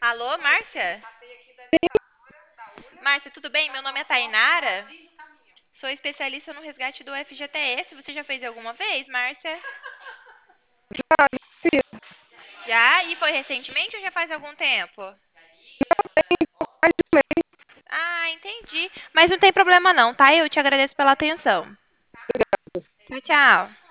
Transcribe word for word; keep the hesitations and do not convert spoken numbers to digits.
Alô, Márcia? Márcia, tudo bem? Meu nome é Tainara. Sou especialista no resgate do F G T S. Você já fez alguma vez, Márcia? Já? E foi recentemente ou já faz algum tempo? Ah, entendi. Mas não tem problema não, tá? Eu te agradeço pela atenção. Tchau, tchau.